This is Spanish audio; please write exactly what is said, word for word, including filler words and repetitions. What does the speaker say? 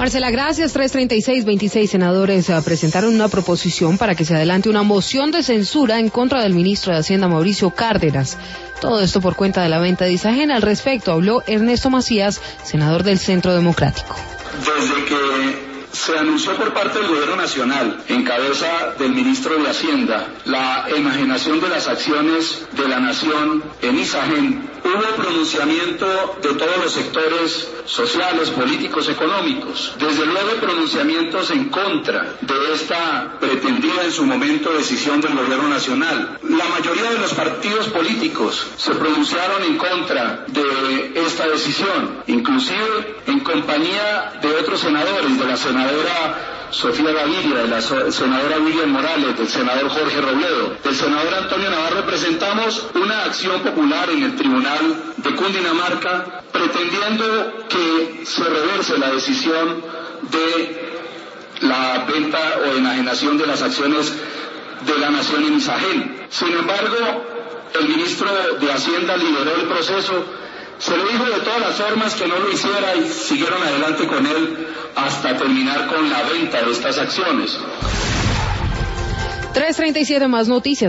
Marcela, gracias. tres treinta y seis, veintiséis senadores uh, presentaron una proposición para que se adelante una moción de censura en contra del ministro de Hacienda, Mauricio Cárdenas. Todo esto por cuenta de la venta de Isagen. Al respecto habló Ernesto Macías, senador del Centro Democrático. Desde que se anunció por parte del Gobierno Nacional, en cabeza del ministro de Hacienda, la enajenación de las acciones de la Nación en Isagen, hubo pronunciamiento de todos los sectores sociales, políticos, económicos. Desde luego pronunciamientos en contra de esta pretendida en su momento decisión del Gobierno Nacional. La mayoría de los partidos políticos se pronunciaron en contra de esta decisión, inclusive en compañía de otros senadores, de la senadora Sofía Gaviria, de la senadora Vivian Morales, del senador Jorge Robledo, del senador Antonio Navarro. Presentamos una acción popular en el Tribunal de Cundinamarca pretendiendo que se reverse la decisión de la venta o enajenación de las acciones de la Nación en Isagen. Sin embargo, el ministro de Hacienda lideró el proceso. Se le dijo de todas las formas que no lo hiciera y siguieron adelante con él hasta terminar con la venta de estas acciones. tres treinta y siete, más noticias.